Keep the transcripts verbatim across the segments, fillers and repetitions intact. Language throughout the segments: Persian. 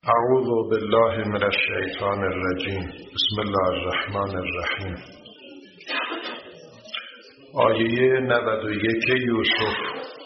اعوذ بالله من الشیطان الرجیم. بسم الله الرحمن الرحیم. آیه نود و یک یوسف.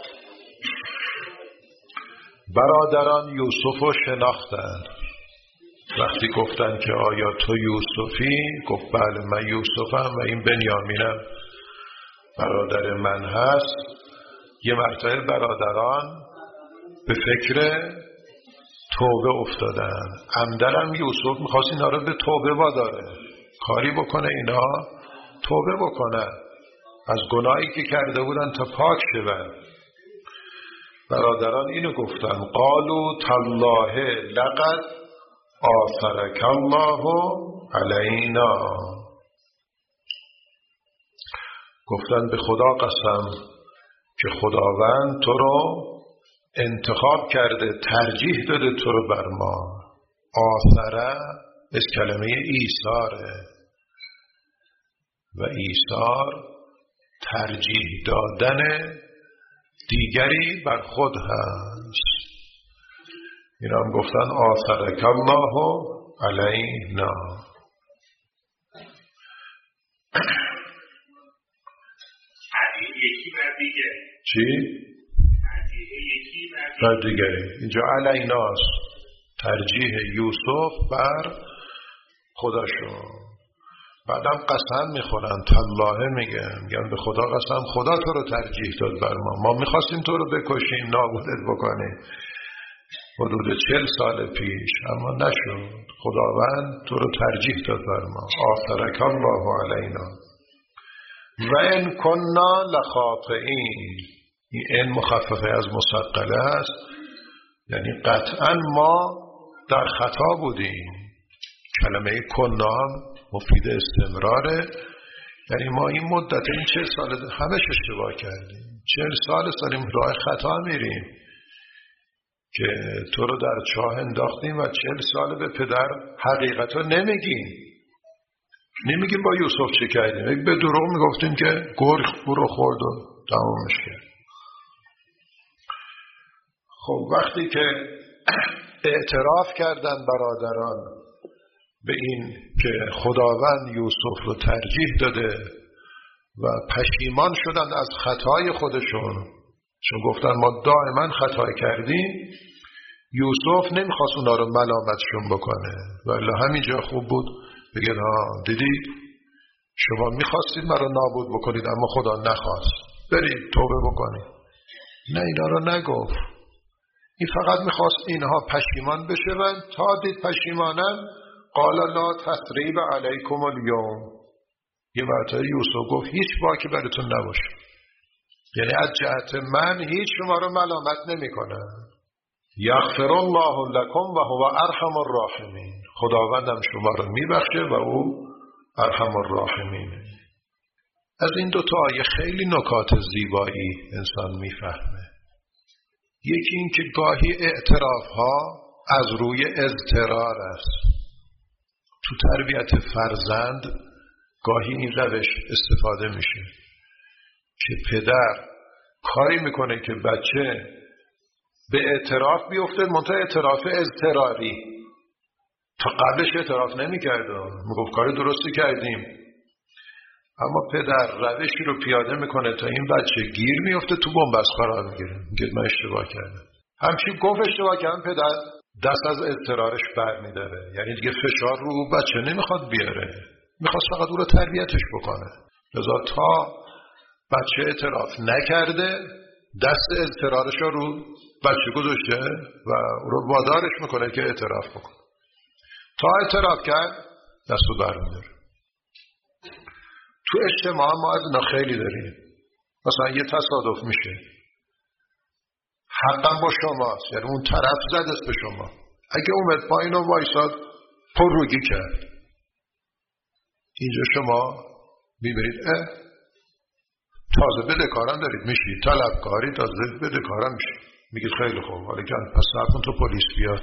برادران یوسف رو شناختند. وقتی گفتن که آیا تو یوسفی؟ گفت بله من یوسفم و این بنیامینم برادر من هست. یه مرتبه برادران به فکر توبه افتادن. عمدنم یوسف میخواست اینا رو به توبه واداره، کاری بکنه اینا توبه بکنن از گناهی که کرده بودن تا پاک شدن. برادران اینو گفتن قالوا تالله لقد آثرک الله علینا. گفتن به خدا قسم که خداوند تو رو انتخاب کرده، ترجیح داده تو رو بر ما. آثره از کلمه ایثاره و ایثار ترجیح دادن دیگری بر خود هست. این هم گفتن آثرک الله علینا. یکی بر دیگه چی؟ بر دیگری. اینجا علیناست، ترجیح یوسف بر خودشون. بعدم قسم میخورن، تالله میگن، میگن به خدا قسم خدا تو رو ترجیح داد بر ما. ما میخواستیم تو رو بکشیم، نابودت بکنیم حدود چل سال پیش، اما نشد. خداوند تو رو ترجیح داد بر ما. آثرک الله علینا و ان کنا لخاطئین. این ان مخففه از مثقله است، یعنی قطعا ما در خطا بودیم. کلمه کنا مفید استمراره، یعنی ما این مدت این چه سال همش اشتباه کردیم. چهل سال سالیم راه خطا میریم که تو رو در چاه انداختیم و چهل سال به پدر حقیقت رو نمیگیم. نمیگیم با یوسف چه کردیم، به دروغ میگفتیم که گرگ او رو خورد و تمامش کرد. خب وقتی که اعتراف کردن برادران به این که خداوند یوسف رو ترجیح داده و پشیمان شدن از خطای خودشون، چون گفتن ما دائما خطا کردیم، یوسف نمیخواست اونا رو ملامتشون بکنه، ولی همینجا خوب بود بگن ها دیدید شما میخواستید مرا نابود بکنید اما خدا نخواست، برید توبه بکنید. نه، اینا رو نگفت. این فقط میخواست اینها پشیمان بشون. تا دید پشیمانن قال لا تثریب علیکم الیوم. یه مرتبه یوسف گفت هیچ باکی براتون نباشه، یعنی از جهت من هیچ شما رو ملامت نمی کنم. یغفر الله لکم و هو ارحم الراحمین. خداوندم شما رو میبخشه و او ارحم الراحمین. از این دو تا آیه خیلی نکات زیبایی انسان میفهمه. یکی این که گاهی اعتراف ها از روی اضطرار است. تو تربیت فرزند گاهی این روش استفاده میشه که پدر کاری میکنه که بچه به اعتراف بیفته، منتها اعتراف اضطراری. تا قبلش اعتراف نمیکرده، میگفت کار درستی کردیم، اما پدر روشی رو پیاده میکنه تا این بچه گیر میفته، تو بنبست قرار میگیره، میگه من اشتباه کردم. همچین گفت اشتباه کردم، پدر دست از اضطرارش بر میداره، یعنی دیگه فشار رو بچه نمیخواد بیاره، میخواست فقط او رو تربیتش بکنه. لذا تا بچه اعتراف نکرده دست اضطرارش رو بچه گذاشته و او رو وادارش میکنه که اعتراف بکنه. تا اعتراف کرد دستو بر میداره. تو اجتماع ما از اینا خیلی داریم. مثلا یه تصادف میشه، حقا با شماست، یعنی اون طرف زدست به شما، اگه اومد پایین و وایساد پرروگی کرد، اینجا شما میبرید اه تازه بدهکارم دارید میشید، طلبکاری تازه بدهکارم میشید، میگید خیلی خوب حالا که پس نکن تو پلیس بیاد.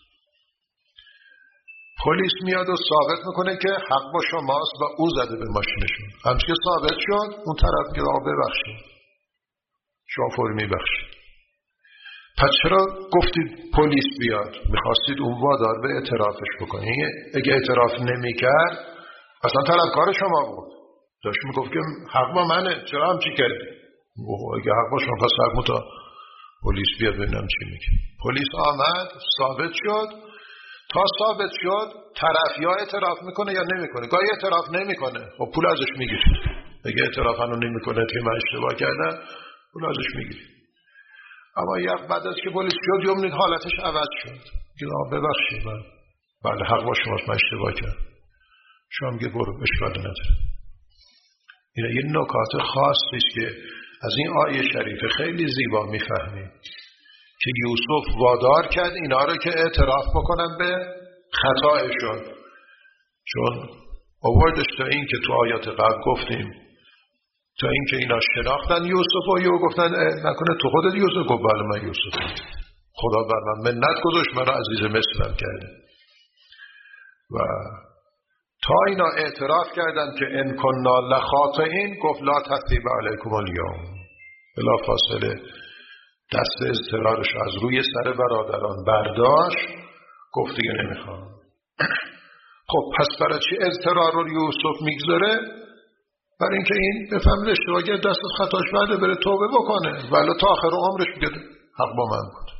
پلیس میاد و ثابت میکنه که حق با شماست و او زده به ماشینشون. همچه که ثابت شد اون طرف که آقا ببخشید، شما فوری میبخشید. پس چرا گفتید پلیس بیاد؟ میخواستید اون وادار به اعترافش بکنید. اگه اعتراف نمیکرد اصلا طلبکار شما بود، داشت میگفت که حق با منه، چرا هم چی کردی؟ اگه حق با شما پس حق تا پلیس بیاد ببینم چی میگه. پلیس آمد، ثابت شد. تا ثابت شد طرف یا اعتراف میکنه یا نمیکنه. گاهی اعتراف نمیکنه، خب پول ازش میگیری. اگه اعتراف هنو نمیکنه که من اشتباه کردم، پول ازش میگیری. اما یک بعد از که پلیس شد یوم نید حالتش عوض شد. میگه ببخشید من بله حق با شماست، من اشتباه کردم. شما میگه برو، اشکالی نداره. این یه نکات خاصی است که از این آیه شریفه خیلی زیبا میفهمیم که یوسف وادار کرد اینا رو که اعتراف بکنن به خطایشون. چون آوردش تا این که تو آیات قبل گفتیم تا این که اینا شناختن یوسف و یو گفتن نکنه تو خودت یوسف؟ گفت بله من یوسف، خدا بر من منت گذاشت، من عزیز مصرم کرده. و تا اینا اعتراف کردن که ان کنا لخاطئین گفت لا تثریب علیکم الیوم. بلا فاصله دست اضطرارش از روی سر برادران برداشت، گفت دیگه نمیخوام. خب پس برای چی اضطرار رو یوسف میگذاره؟ برای اینکه این بفهمه اشتباه کرد، دست از خطاش بعده بره توبه بکنه، ولی تا آخر عمرش میگه حق با من بود.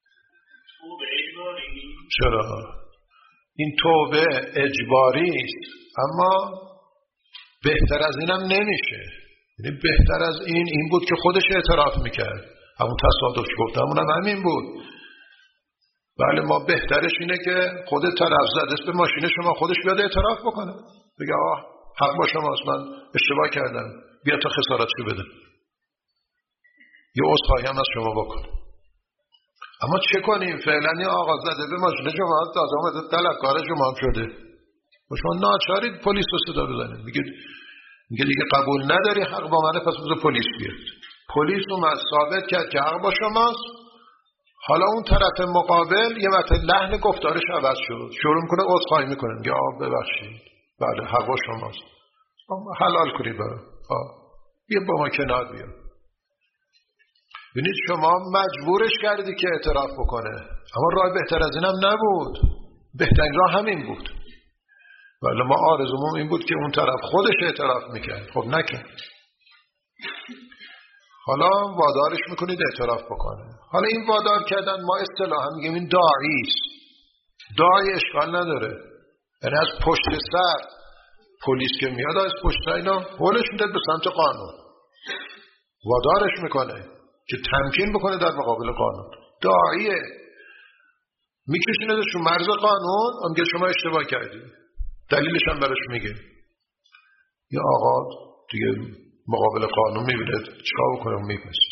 چرا؟ این توبه اجباری است، اما بهتر از اینم نمیشه. یعنی بهتر از این این بود که خودش اعتراف میکرد. همون تصادف که گفتم اونم همین بود. بله ما بهترش اینه که خود طرف زده به ماشین شما خودش بیاد اعتراف بکنه، بگه آه حق با شماست، من اشتباه کردم، بیا تا خسارتشو بده، یه عذرخواهی هم از شما بکن. اما چه کنیم؟ فعلا یه آقا زده به ماشین شما، تازه اومده طلبکار شما هم شده و شما ناچارید پلیس رو صدا بزنید. میگه میگه دیگه قبول نداری حق با منه، پس بذار پلیس بیاد. پلیس اومد ثابت کرد که حق با شماست. حالا اون طرف مقابل یه وقت لحن گفتارش عوض شد، شروع میکنه عذرخواهی میکنه، میگه آ ببخشید بله حق با شماست، حلال کنید برام، بیا با ما کنار بیا. ببینید شما مجبورش کردی که اعتراف بکنه، اما راه بهتر از اینم نبود. بهترین راه همین بود. ولی ما آرزومون این بود که اون طرف خودش اعتراف میکرد. خب نکرد. حالا وادارش میکنید اعتراف بکنه. حالا این وادار کردن ما اصطلاحا میگیم این داعی است. داعی اشکال نداره، یعنی از پشت سر پلیس که میاد از پشت سر اینا هولش میده به سمت قانون، وادارش میکنه که تمکین بکنه در مقابل قانون. داعیه میکشیندش رو مرز قانون، اونگه شما اشتباه کردی، دلیلش هم براش میگه. یا آقا دیگه مقابل قانون میبینه چیکار بکنه و میپسه.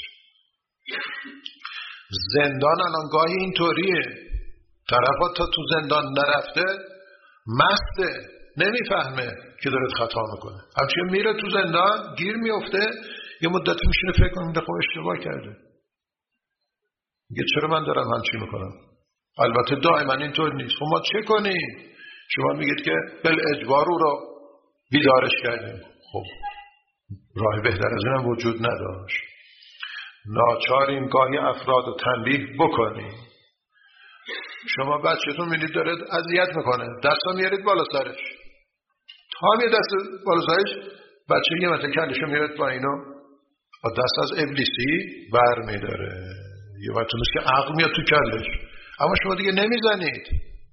زندان الان گاهی اینطوریه، طرفات تا تو زندان نرفته مسته، نمیفهمه که داره خطا میکنه، همچنین میره تو زندان گیر میفته، یه مدت میشینه فکر کنه خب اشتباه کرده، میگه چرا من دارم همچین میکنم. البته دائما اینطور نیست. خب ما چه کنیم؟ شما میگید که بل اجبار او رو بیدارش کردیم. خب راه بهتر از اینم وجود نداشت. ناچاریم گاهی افراد رو تنبیه بکنیم. شما بچه‌تون میدید داره اذیت میکنه، دستو میارید بالا سرش، تا هم یه دست بالا سرش بچه یه مثل کلشو میارید با اینو و دست از ابلیسی بر میداره، یه وقت نیست که عقل میاد تو کلش، اما شما دیگه نمیزنید.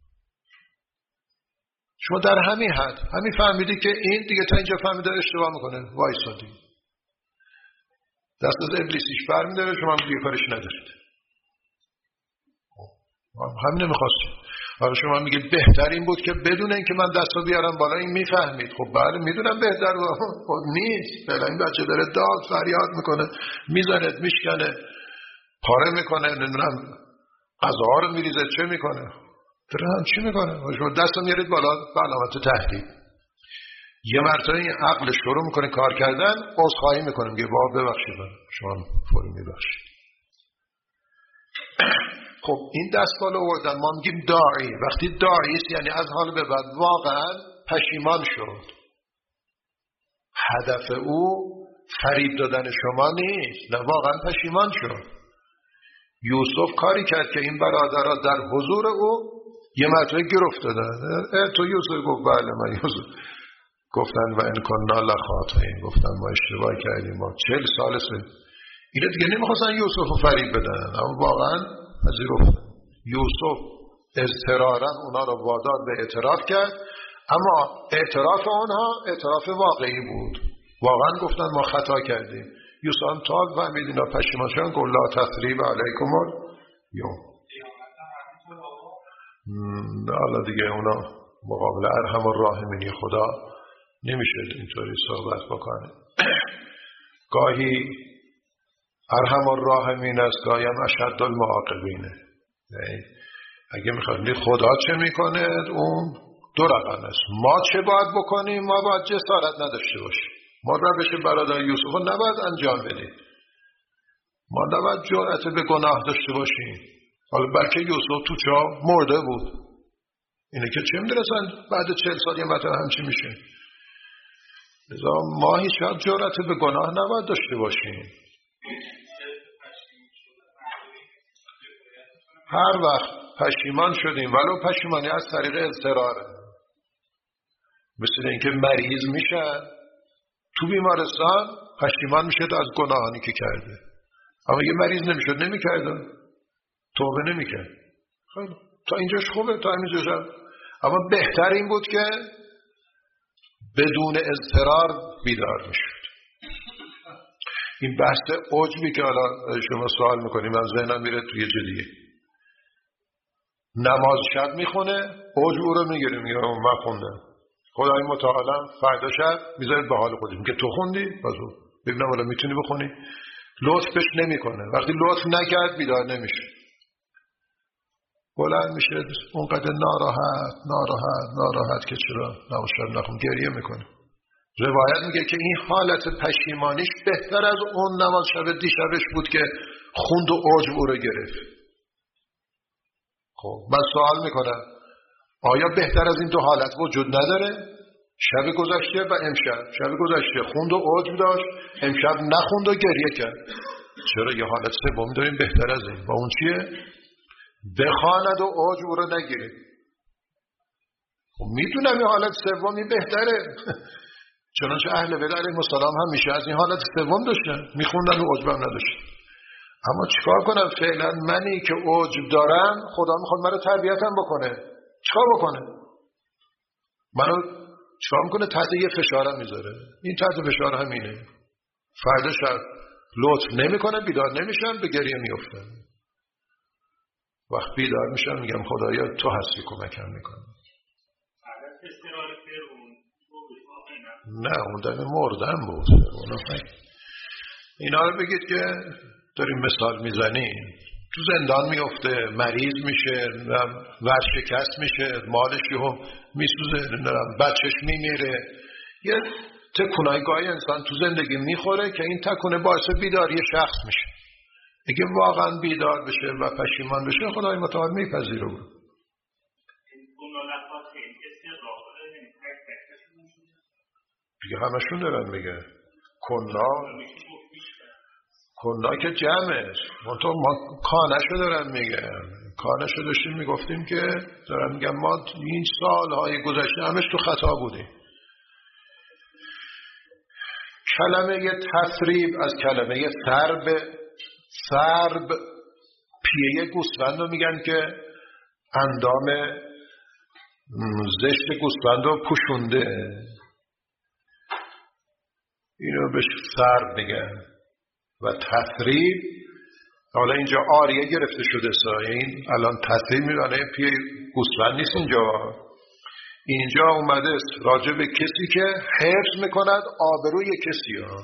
شما در همین حد همین فهمیدی که این دیگه تا اینجا فهمیده اشتباه میکنه، وایسادی دست از ابلیسیش بر میداره، شما هم دیگه کارش ندارید. همین نمیخواستید. حالا شما میگید بهتر این بود که بدون اینکه من دستو بیارم بالا این میفهمید. خب بله میدونم بهتر بود، خب نیست. فعلا این بچه داره داد فریاد میکنه، میزنه میشکنه، پاره میکنه، نمیدونم غذاها رو میریزه، چه میکنه؟ داره هم چی میکنه؟ شما دستو میارید بالا به علامت تهدید. یه مرتبه این عقل شروع میکنه کار کردن، عذرخواهی میکنه، میگه بابا ببخشید شما فوری میبخشید. خب این دستمال آوردن، ما میگیم داعی. وقتی داعی است یعنی از حال به بعد واقعا پشیمان شد. هدف او فریب دادن شما نیست، نه واقعا پشیمان شد. یوسف کاری کرد که این برادرها در حضور او یه مرتبه گرفت دادن. تو یوسف گفت بله من یوسف. گفتن و ان کنا لخاطئین، گفتن ما اشتباه کردیم، ما چهل سال سن. اینا دیگه نمیخواستن یوسف رو فریب بدن، اما واقعا پذیرفتن. یوسف اضطرارا اونا رو وادار به اعتراف کرد، اما اعتراف اونها اعتراف واقعی بود. واقعا گفتن ما خطا کردیم. یوسف هم تا فهمید اینا پشیمان شدن، گفت لا تثریب علیکم الیوم. حالا دیگه اونا مقابل ارحم الراحمین خدا نمیشه اینطوری صحبت بکنه. گاهی ارحم الراحمین است، گاهی هم اشد المعاقبینه. اگه میخواید خدا چه میکنه اون دو رقم است. ما چه باید بکنیم؟ ما باید جسارت نداشته باشیم. ما روش برادر یوسف رو نباید انجام بدیم. ما نباید جرأت به گناه داشته باشیم. حالا بلکه یوسف تو چاه مرده بود. اینه که چه میدونستن بعد چهل سال یه مطمئن همچی میشه. لذا ما هیچ وقت جرأت به گناه نباید داشته باشیم. هر وقت پشیمان شدیم، ولو پشیمانی از طریق اضطراره، مثل اینکه مریض میشه تو بیمارستان پشیمان میشه از گناهانی که کرده، اما یه مریض نمیشد نمیکرده، توبه نمیکرد. خیلی تا اینجاش خوبه، تا اینجاش هم. اما بهتر این بود که بدون اضطرار بیدار میشد. این بحث عجبی که حالا شما سوال میکنیم من ذهنم میره توی جا دیگه. نماز شب میخونه، عجب او رو میگیره، میگه من خوندم، خدای متعالم فردا شب میذارید به حال خودش، میگه تو خوندی؟ بازو ببینم حالا میتونی بخونی. لطفش نمیکنه. وقتی لطف نکرد بیدار نمیشه، بلند میشه اونقدر ناراحت ناراحت ناراحت که چرا نماز شب نخون، گریه میکنه. روایت میگه که این حالت پشیمانیش بهتر از اون نماز شب دیشبش بود که خوند و عجب او رو گرفت. خب من سوال میکنم آیا بهتر از این دو حالت وجود نداره؟ شب گذشته و امشب. شب گذشته خوند و عجب داشت، امشب نخوند و گریه کرد. چرا یه حالت سوم داریم بهتر از این؟ و اون چیه؟ بخواند و عجب او رو نگیره. خب میدونم یه حالت سومی بهتره. چنانچه اهل بیت علیهم السلام هم میشه از این حالت سوم داشتن، میخوندن و عجب هم نداشتن. اما چیکار کنم؟ فعلا منی که عجب دارم خدا میخواد منو تربیتم بکنه. چیکار بکنه؟ منو چیکار میکنه؟ تحت یه فشارم میذاره. این تحت فشار همینه. فردا شب لطف نمیکنه، بیدار نمیشم، به گریه میافتم. وقت بیدار میشم میگم خدایا تو هستی کمکم میکنی. نه اون دم مردن بود. اینا رو بگید که داریم مثال میزنیم. تو زندان میفته، مریض میشه، ورشکست میشه، مالش یهو میسوزه، بچهش میمیره. یه تکونای گاهی انسان تو زندگی میخوره که این تکونه باعث بیداری شخص میشه. اگه واقعا بیدار بشه و پشیمان بشه خدای متعال میپذیره بود. دیگه همشون دارن میگه کنا کنا که جمعش منطقه ما کانشو دارن میگه. کانشو داشتیم میگفتیم که دارن میگن ما این سالهای گذشته همش تو خطا بودیم. کلمه یه تسریب از کلمه یه سرب. سرب پیه گوسفند رو میگن که اندام زشت گوسفند رو پوشونده، اینو بهش سرب میگن. و تسریب حالا اینجا آریه گرفته شده سا، این الان تسریب میرانه پیه گوسفند نیست اینجا. اینجا اومده راجع به کسی که حفظ میکند آبروی کسی ها.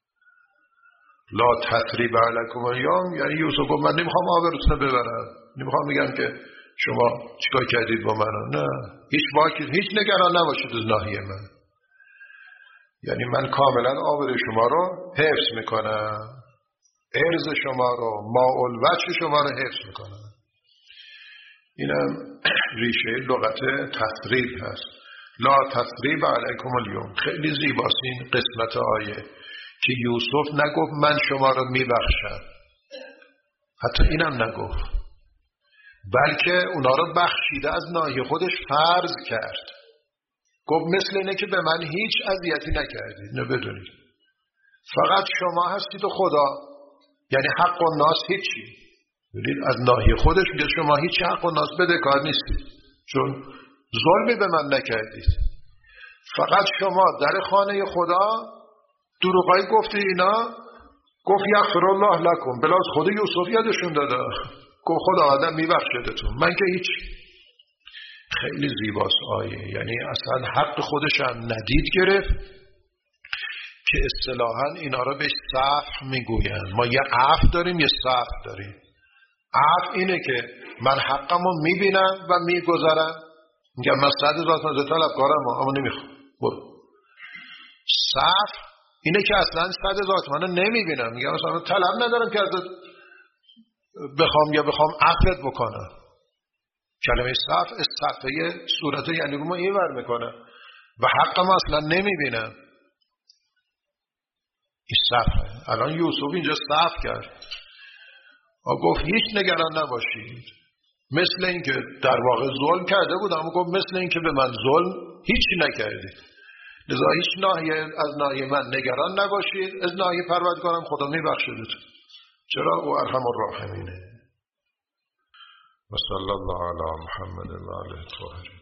لا تسریب علیکم الیوم، یعنی یوسف گفت من نمیخوام آبروتون ببرم، نمیخوام بگم که شما چیکار کردید با من. نه، هیچ واکید، هیچ نگران نباشید از ناحیه من. یعنی من کاملا آبروی شما رو حفظ میکنم، عرض شما رو، ماء الوجه شما رو حفظ میکنم. اینم ریشه لغت تسریب هست. لا تسریب علیکم الیوم. خیلی زیباست این قسمت آیه که یوسف نگفت من شما رو میبخشم، حتی اینم نگفت، بلکه اونا رو بخشیده از ناحیه خودش فرض کرد. گفت مثل اینه که به من هیچ اذیتی نکردید، اینو بدونید، فقط شما هستید و خدا، یعنی حق و ناس هیچی. ببینید از ناحیه خودش میگه شما هیچ حق و ناس بدهکار نیستید، چون ظلمی به من نکردید، فقط شما در خانه خدا دروغای گفتی اینا. گفت یغفر الله لکم، بلاز خود یوسف یادشون داده، گفت خدا آدم میبخشدتون، من که هیچ. خیلی زیباست آیه، یعنی اصلا حق خودش هم ندید گرفت که اصطلاحاً اینا رو بهش صفح میگوین. ما یه عفو داریم یه صفح داریم. عفو اینه که من حقمو میبینم و میگذرم، میگم من صد هزار تومان طلبکارم اما نمیخوام، برو. صفح اینه که اصلا صد هزار تومان نمیبینم، میگم مثلا طلب ندارم که ازت بخوام یا بخوام عفوت بکنم. کلمه صفح صفحه صورت یعنی رو ما اینور میکنه و حقم اصلا نمیبینم. این صفحه. الان یوسف اینجا صفح کرد و گفت هیچ نگران نباشید، مثل این که در واقع ظلم کرده بود، اما گفت مثل این که به من ظلم هیچی نکردید، لذا هیچ ناحیه از ناحیه من نگران نباشید، از ناحیه پروردگارم خدا میبخشدتون، چرا او ارحم الراحمینه. و صلی الله علی محمد و آله الطاهرین.